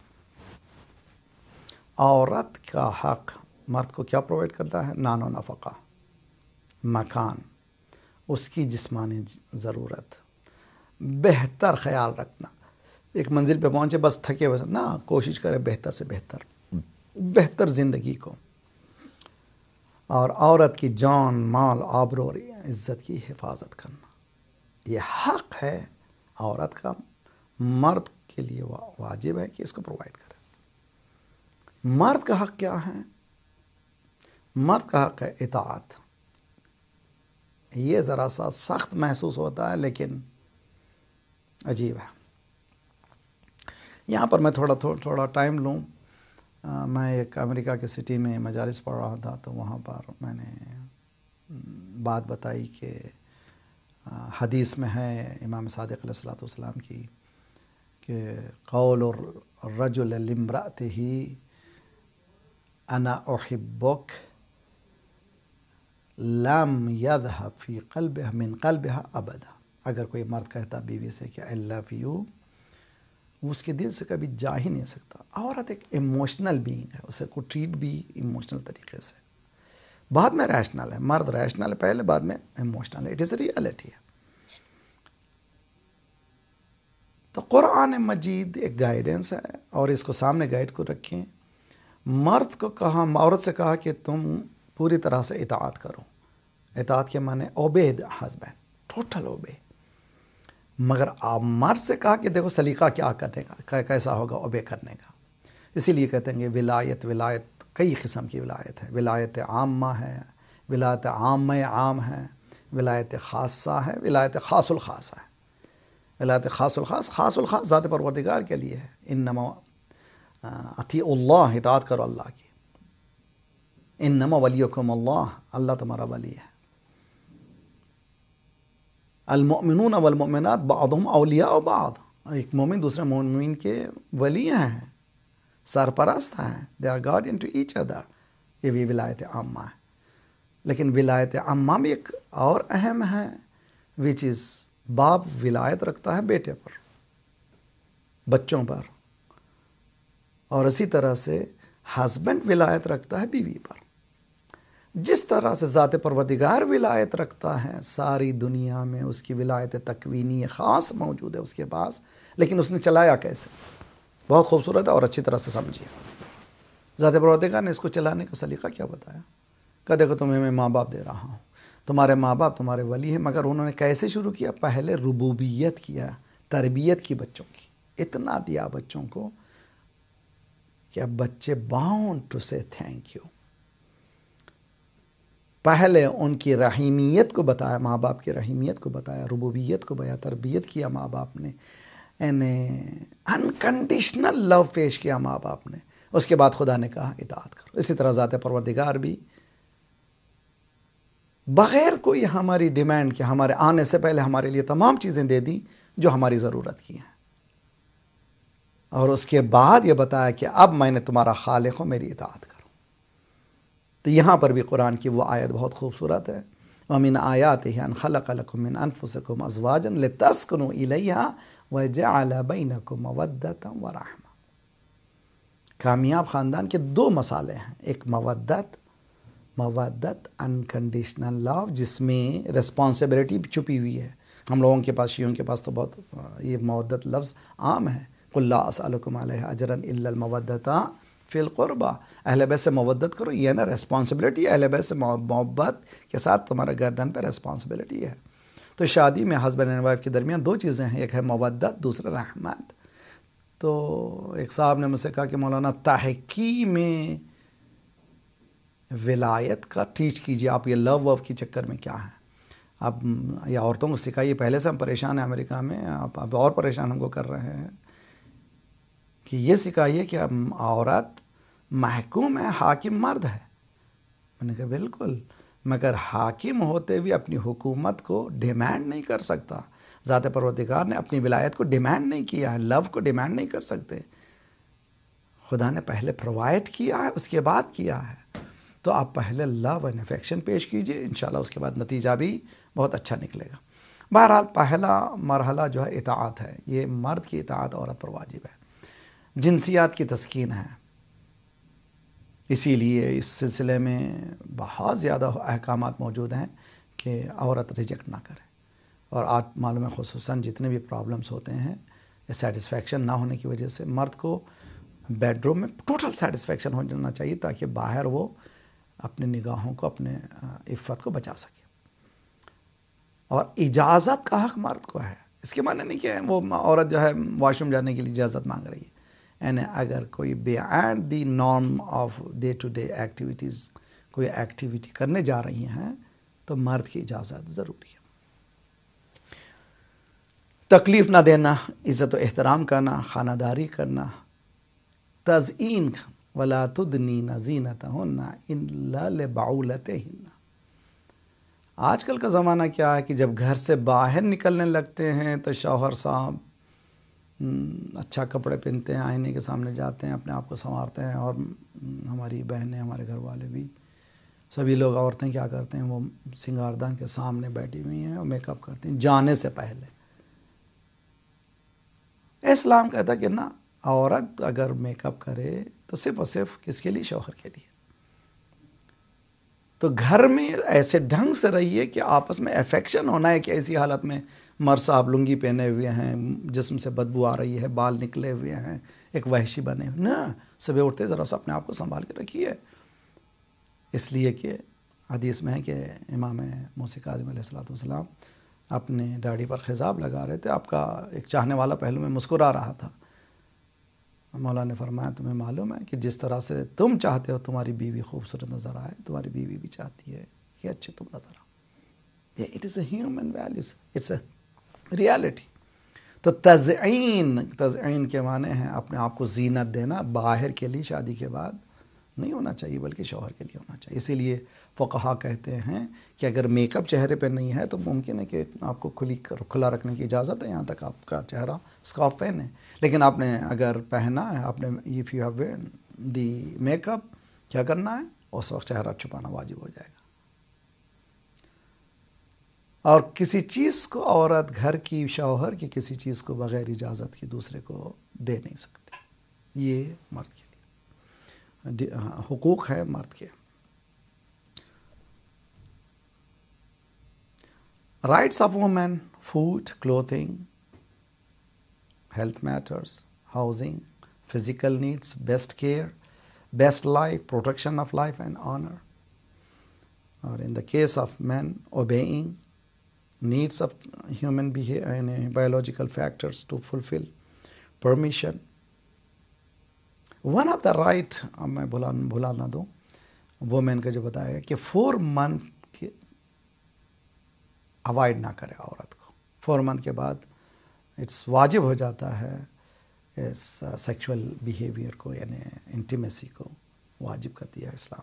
عورت کا حق مرد کو کیا پرووائڈ کرتا ہے؟ نان و نفقہ, مکان, اس کی جسمانی ضرورت, بہتر خیال رکھنا. ایک منزل پہ پہنچے بس تھکے ہوئے نہ, کوشش کرے بہتر سے بہتر بہتر زندگی کو. اور عورت کی جان, مال, آبرو اور عزت کی حفاظت کرنا, یہ حق ہے عورت کا. مرد کے لیے واجب ہے کہ اس کو پرووائڈ کرے. مرد کا حق کیا ہے؟ مرد کا حق ہے اطاعت. یہ ذرا سا سخت محسوس ہوتا ہے لیکن عجیب ہے. یہاں پر میں تھوڑا تھوڑا ٹائم لوں. میں ایک امریکہ کے سٹی میں مجالس پڑھ رہا تھا, تو وہاں پر میں نے بات بتائی کہ حدیث میں ہے امام صادق علیہ الصلوۃ والسلام کی کہ قول الرجل لامرأته انا احبک لم یذهب فی قلبها من قلبها ابدا. اگر کوئی مرد کہتا بیوی سے کہ I love you, وہ اس کے دل سے کبھی جا ہی نہیں سکتا. عورت ایک ایموشنل بینگ ہے, اسے کو ٹریٹ بھی ایموشنل طریقے سے. بعد میں ریشنل ہے, مرد ریشنل ہے پہلے, بعد میں ایموشنل ہے. اٹ از اے ریئلٹی ہے. تو قرآن مجید ایک گائیڈنس ہے اور اس کو سامنے گائیڈ کو رکھیں. مرد کو کہا, عورت سے کہا کہ تم پوری طرح سے اطاعت کرو. اطاعت کے معنی obey the husband, total obey. مگر آپ مرد سے کہا کہ دیکھو سلیقہ کیا کرنے کا, کیسا ہوگا اوبے کرنے کا. اسی لیے کہتے ہیں کہ ولایت ولایت کئی قسم کی ولایت ہے. ولایت عامہ ہے, ولایت عامہ عام ہے, ولایت خاصہ ہے, ولایت خاص الخاص ہے. ولایت خاص الخاص, خاص الخاص ذات پروردگار کے لیے ہے. انما اطیعوا اللہ, اطاعت کرو اللہ کی. انما ولیکم اللہ, اللہ تمہارا ولی ہے. المؤمنون والمؤمنات بعضهم اولیاء بعض, ایک مومن دوسرے مومن کے ولی ہیں, سرپرست ہیں. they are guardian to each other. یہ بھی ولایت عامہ ہے. لیکن ولایت عامہ بھی ایک اور اہم ہے, which is باپ ولایت رکھتا ہے بیٹے پر, بچوں پر, اور اسی طرح سے ہسبینڈ ولایت رکھتا ہے بیوی پر. جس طرح سے ذات پروردگار ولایت رکھتا ہے, ساری دنیا میں اس کی ولایت تکوینی خاص موجود ہے اس کے پاس, لیکن اس نے چلایا کیسے؟ بہت خوبصورت ہے اور اچھی طرح سے سمجھیے. ذات پروردگار نے اس کو چلانے کا سلیقہ کیا بتایا. کہ دیکھو تمہیں میں ماں باپ دے رہا ہوں, تمہارے ماں باپ تمہارے ولی ہیں. مگر انہوں نے کیسے شروع کیا؟ پہلے ربوبیت کیا, تربیت کی بچوں کی. اتنا دیا بچوں کو کہ اب بچے bound to say thank you. پہلے ان کی رحیمیت کو بتایا, ماں باپ کی رحیمیت کو بتایا, ربوبیت کو بتایا, تربیت کیا ماں باپ نے, انکنڈیشنل لو پیش کیا ماں باپ نے. اس کے بعد خدا نے کہا اطاعت کرو. اسی طرح ذات پروردگار بھی بغیر کوئی ہماری ڈیمانڈ کے ہمارے آنے سے پہلے ہمارے لیے تمام چیزیں دے دی جو ہماری ضرورت کی ہیں, اور اس کے بعد یہ بتایا کہ اب میں نے تمہارا خالق ہوں, میری اطاعت کرو. تو یہاں پر بھی قرآن کی وہ آیت بہت خوبصورت ہے, وَمِنْ آيَاتِهِ أَنْ خَلَقَ لَكُم مِّنْ أَنفُسِكُمْ أَزْوَاجًا لِتَسْكُنُوا إِلَيْهَا وَجَعَلَ بَيْنَكُم مَّوَدَّةً وَرَحْمَةً. کامیاب خاندان کے دو مسالے ہیں، ایک مودت مودت انکنڈیشنل لو، جس میں رسپانسبلٹی چھپی ہوئی ہے. ہم لوگوں کے پاس، شیعوں کے پاس تو بہت یہ مودت لفظ عام ہے. قل لا اسألکم علیہ اجرا الا المودۃ فی القربہ. اہل بیت سے مودت کرو، یہ نا ریسپانسبلٹی ہے. اہل بیت سے محبت کے ساتھ تمہارے گردن پہ ریسپانسبلٹی ہے. تو شادی میں ہسبینڈ اینڈ وائف کے درمیان دو چیزیں ہیں، ایک ہے مودت، دوسرا رحمت. تو ایک صاحب نے مجھ سے کہا کہ مولانا تحقیق میں ولایت کا ٹیچ کیجیے آپ، یہ لو وو کی چکر میں کیا ہے اب، یہ عورتوں کو سکھائیے. پہلے سے ہم پریشان ہیں امریکہ میں، آپ اب اور پریشان ہم کو کر رہے ہیں کہ یہ سکھائیے کہ اب عورت محکوم ہے، حاکم مرد ہے. میں نے کہا بالکل، مگر حاکم ہوتے ہوئے اپنی حکومت کو ڈیمانڈ نہیں کر سکتا. ذات پروردگار نے اپنی ولایت کو ڈیمانڈ نہیں کیا ہے، لو کو ڈیمانڈ نہیں کر سکتے. خدا نے پہلے پرووائڈ کیا ہے، اس کے بعد کیا ہے. تو آپ پہلے لو اینڈ افیکشن پیش کیجئے، انشاءاللہ اس کے بعد نتیجہ بھی بہت اچھا نکلے گا. بہرحال پہلا مرحلہ جو ہے اطاعت ہے. یہ مرد کی اطاعت عورت پر واجب ہے. جنسیات کی تسکین ہے، اسی لیے اس سلسلے میں بہت زیادہ احکامات موجود ہیں کہ عورت ریجیکٹ نہ کرے. اور آج معلوم ہے خصوصاً جتنے بھی پرابلمز ہوتے ہیں سیٹسفیکشن نہ ہونے کی وجہ سے، مرد کو بیڈ روم میں ٹوٹل سیٹسفیکشن ہو جانا چاہیے تاکہ باہر وہ اپنے نگاہوں کو، اپنے عفت کو بچا سکے. اور اجازت کا حق مرد کو ہے. اس کے معنی نہیں کہ وہ عورت جو ہے واش روم جانے کے لیے اجازت مانگ رہی ہے. یعنی اگر کوئی beyond the norm of day to day activities activity ایکٹیویٹی کرنے جا رہی ہیں تو مرد کی اجازت ضروری ہے. تکلیف نہ دینا، عزت و احترام کرنا، خانہ داری کرنا، تزئین ولا تدنین زینتہن الا لبعولتہن. آج کل کا زمانہ کیا ہے کہ جب گھر سے باہر نکلنے لگتے ہیں تو شوہر صاحب اچھا کپڑے پہنتے ہیں، آئینے کے سامنے جاتے ہیں، اپنے آپ کو سنوارتے ہیں. اور ہماری بہنیں، ہمارے گھر والے بھی، سبھی لوگ، عورتیں کیا کرتے ہیں، وہ سنگاردان کے سامنے بیٹھی ہوئی ہیں اور میک اپ کرتی ہیں جانے سے پہلے. اسلام کہتا ہے کہ نہ، عورت اگر میک اپ کرے تو صرف اور صرف کس کے لیے؟ شوہر کے لیے. تو گھر میں ایسے ڈھنگ سے رہیے کہ آپس میں افیکشن ہونا ہے. کہ ایسی حالت میں مرد صاحب لنگی پہنے ہوئے ہیں، جسم سے بدبو آ رہی ہے، بال نکلے ہوئے ہیں، ایک وحشی بنے ہوئے. نہ، صبح اٹھتے ذرا سا اپنے آپ کو سنبھال کے رکھیے. اس لیے کہ حدیث میں ہے کہ امام موسی کاظم علیہ الصلوۃ والسلام اپنے داڑھی پر خضاب لگا رہے تھے. آپ کا ایک چاہنے والا پہلو میں مسکرا رہا تھا. مولا نے فرمایا تمہیں معلوم ہے کہ جس طرح سے تم چاہتے ہو تمہاری بیوی خوبصورت نظر آئے، تمہاری بیوی بھی چاہتی ہے کہ اچھے تم نظر آؤ. یہ it is a human values, it's a reality. تو تزئین تزئین کے معنی ہیں اپنے آپ کو زینت دینا. باہر کے لیے شادی کے بعد نہیں ہونا چاہیے بلکہ شوہر کے لیے ہونا چاہیے. اسی لیے فقہا کہتے ہیں کہ اگر میک اپ چہرے پہ نہیں ہے تو ممکن ہے کہ آپ کو کھلی کھلا رکھنے کی اجازت ہے، یہاں تک آپ کا چہرہ اسکارف پہنے. لیکن آپ نے اگر پہنا ہے، آپ نے if you have worn the make up, کیا کرنا ہے؟ اس وقت چہرہ چھپانا واجب ہو جائے گا. اور کسی چیز کو عورت گھر کی، شوہر کی کسی چیز کو بغیر اجازت کے دوسرے کو دے نہیں سکتی. یہ مرد کے لیے حقوق ہے مرد کے. Rights of women: food, clothing, health matters, housing, physical needs, best care, best life, protection of life and honor. Or in the case of men, obeying needs of human behavior and biological factors to fulfill, permission. One of the right, میں بھولا نہ دوں، women کا جو بتایا ہے کہ four month کے اوائڈ نہ کرے عورت کو. فور منتھ کے بعد اٹس واجب ہو جاتا ہے اس سیکشول بیہیویئر کو، یعنی انٹیمیسی کو واجب کر دیا اسلام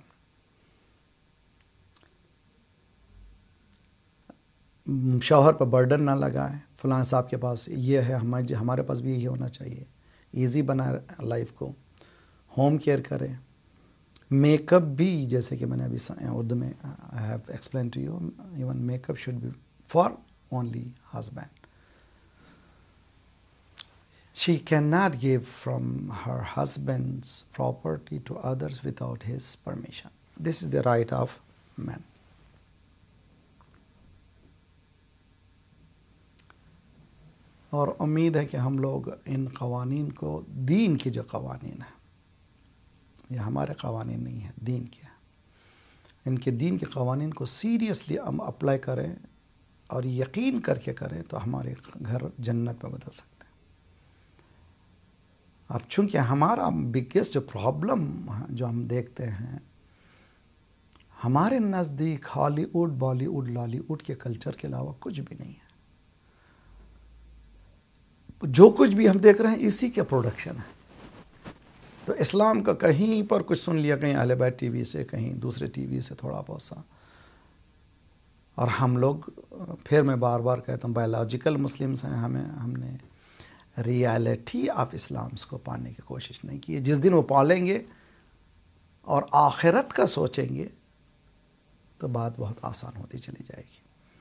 نے. شوہر پر برڈن نہ لگائیں، فلاں صاحب کے پاس یہ ہے، ہمارے پاس بھی یہی ہونا چاہیے. ایزی بنائے لائف کو. ہوم کیئر کریں. میک اپ بھی، جیسے کہ میں نے ابھی اردو میں I have explain to you, even make up should be for only husband. she cannot give from her husband's property to others without his permission. This is the right of men. اور امید ہے کہ ہم لوگ ان قوانین کو، دین کی جو قوانین ہیں، یہ ہمارے قوانین نہیں ہیں، دین کے ہیں، ان کے دین کے قوانین کو سیریسلی ہم اپلائی کریں اور یقین کر کے کریں تو ہمارے گھر جنت میں بدل سکتے ہیں. اب چونکہ ہمارا بگیسٹ جو پرابلم جو ہم دیکھتے ہیں، ہمارے نزدیک Hollywood, Bollywood, Lollywood کے کلچر کے علاوہ کچھ بھی نہیں ہے. جو کچھ بھی ہم دیکھ رہے ہیں اسی کے پروڈکشن ہے. تو اسلام کا کہیں پر کچھ سن لیا، کہیں اہل بیت ٹی وی سے، کہیں دوسرے ٹی وی سے تھوڑا بہت سا، اور ہم لوگ پھر میں بار بار کہتا ہوں بایولوجیکل مسلمس ہیں، ہمیں ہم نے ریالٹی آف اسلامس کو پانے کی کوشش نہیں کی. جس دن وہ پالیں گے اور آخرت کا سوچیں گے تو بات بہت آسان ہوتی چلی جائے گی.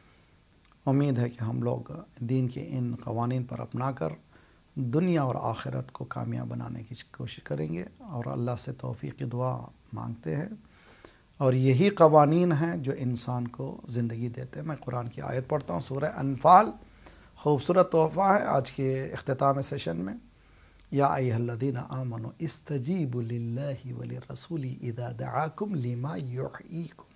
امید ہے کہ ہم لوگ دین کے ان قوانین پر اپنا کر دنیا اور آخرت کو کامیاب بنانے کی کوشش کریں گے، اور اللہ سے توفیق کی دعا مانگتے ہیں. اور یہی قوانین ہیں جو انسان کو زندگی دیتے ہیں. میں قرآن کی آیت پڑھتا ہوں، سورہ انفال، خوبصورت تحفہ ہے آج کے اختتام سیشن میں. یا ایھا الذین آمنوا استجیبوا للہ وللرسول اذا دعاکم لما یحییکم.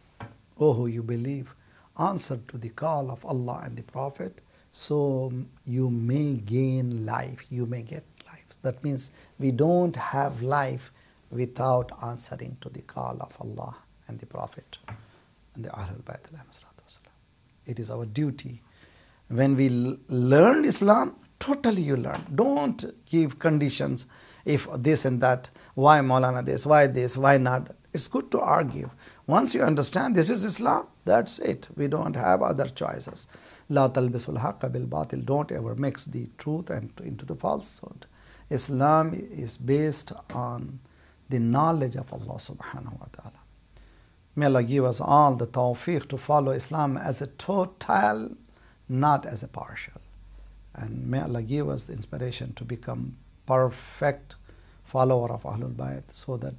Oh, who you believe, answer to the call of Allah and the Prophet, so you may gain life, you may get life. That means we don't have life without answering to the call of Allah and the Prophet and the Ahlul Bayt alayhim salatu wasalam. It is our duty. When we learn Islam, totally you learn. Don't give conditions, if this and that, why Maulana this, why this, why not that. It's good to argue. Once you understand this is Islam, that's it. We don't have other choices. La talbisul haqqa bil batil. Don't ever mix the truth and into the falsehood. Islam is based on the knowledge of Allah subhanahu wa ta'ala. May Allah give us all the tawfiq to follow Islam as a total, not as a partial. And may Allah give us the inspiration to become perfect follower of Ahlul Bayt, so that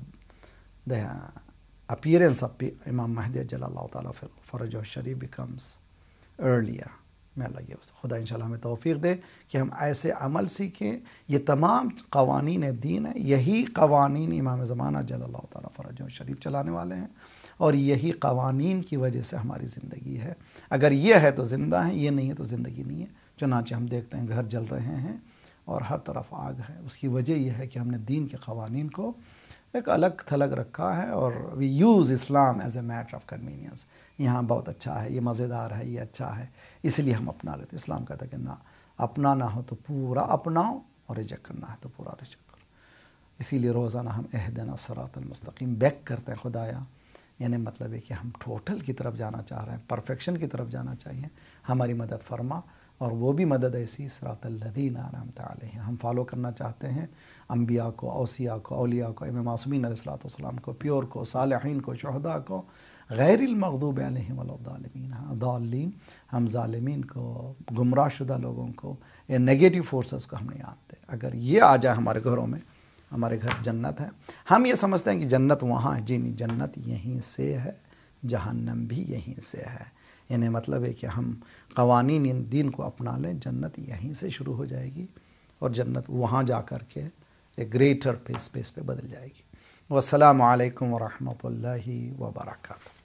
the appearance of Imam Mahdi Jalallah Ta'ala Farajah Sharif becomes earlier. May Allah give us. خدا انشاءاللہ ہمیں توفیق دے کہ ہم ایسے عمل سیکھیں. یہ تمام قوانین دین ہیں، یہی قوانین امام زمانہ جلالہ تعالیٰ فرجہ شریف چلانے والے ہیں، اور یہی قوانین کی وجہ سے ہماری زندگی ہے. اگر یہ ہے تو زندہ ہیں، یہ نہیں ہے تو زندگی نہیں ہے. چنانچہ ہم دیکھتے ہیں گھر جل رہے ہیں اور ہر طرف آگ ہے. اس کی وجہ یہ ہے کہ ہم نے دین کے قوانین کو ایک الگ تھلگ رکھا ہے، اور we use Islam as a matter of convenience. یہاں بہت اچھا ہے، یہ مزیدار ہے، یہ اچھا ہے، اس لیے ہم اپنا لیتے. اسلام کہتا ہے کہ نہ، اپنانا ہو تو پورا اپناؤ، اور ریجیکٹ کرنا ہے تو پورا ریجیکٹ کرو. اسی لیے روزانہ ہم اہدنا الصراط المستقیم بیک کرتے ہیں خدایا. یعنی مطلب ہے کہ ہم ٹوٹل کی طرف جانا چاہ رہے ہیں، پرفیکشن کی طرف جانا چاہیے. ہماری مدد فرما، اور وہ بھی مدد ایسی صراط الذین انعمت علیہم. ہم فالو کرنا چاہتے ہیں انبیاء کو، اوصیاء کو، اولیاء کو، امام معصومین علیہ الصلوۃ والسلام کو، پیور کو، صالحین کو، شہداء کو، غیر المغضوب علیہم ولا الضالین. ضالین، ہم ظالمین کو، گمراہ شدہ لوگوں کو، یا نیگیٹو فورسز کو ہم نہیں آتے. اگر یہ آ جائے ہمارے گھروں میں، ہمارے گھر جنت ہے. ہم یہ سمجھتے ہیں کہ جنت وہاں ہے. جی نہیں، جنت یہیں سے ہے، جہنم بھی یہیں سے ہے. یعنی مطلب ہے کہ ہم قوانین ان دین کو اپنا لیں، جنت یہیں سے شروع ہو جائے گی، اور جنت وہاں جا کر کے ایک گریٹر اسپیس پہ بدل جائے گی. والسلام علیکم ورحمۃ اللہ وبرکاتہ.